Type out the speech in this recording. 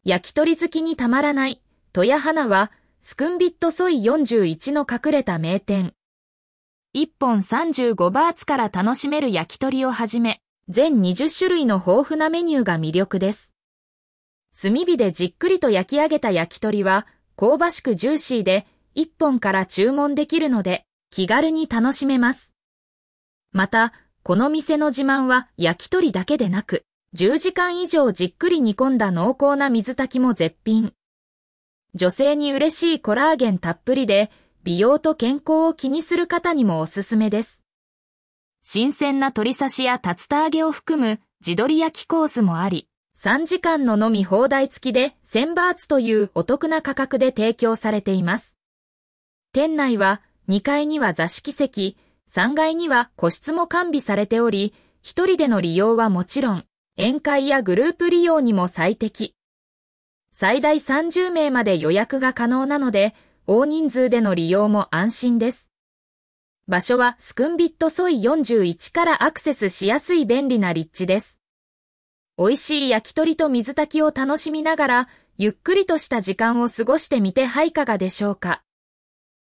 焼き鳥好きにたまらない、戸谷花は、スクンビットソイ41の隠れた名店。1本35バーツから楽しめる焼き鳥をはじめ、全20種類の豊富なメニューが魅力です。炭火でじっくりと焼き上げた焼き鳥は、香ばしくジューシーで、1本から注文できるので、気軽に楽しめます。また、この店の自慢は焼き鳥だけでなく、10時間以上じっくり煮込んだ濃厚な水炊きも絶品。女性に嬉しいコラーゲンたっぷりで、美容と健康を気にする方にもおすすめです。新鮮な鶏刺しや竜田揚げを含む地鶏焼きコースもあり、3時間の飲み放題付きで1000バーツというお得な価格で提供されています。店内は2階には座敷席、3階には個室も完備されており、一人での利用はもちろん、宴会やグループ利用にも最適。最大30名まで予約が可能なので、大人数での利用も安心です。場所はスクンビットソイ41からアクセスしやすい便利な立地です。美味しい焼き鳥と水炊きを楽しみながら、ゆっくりとした時間を過ごしてみてはいかがでしょうか。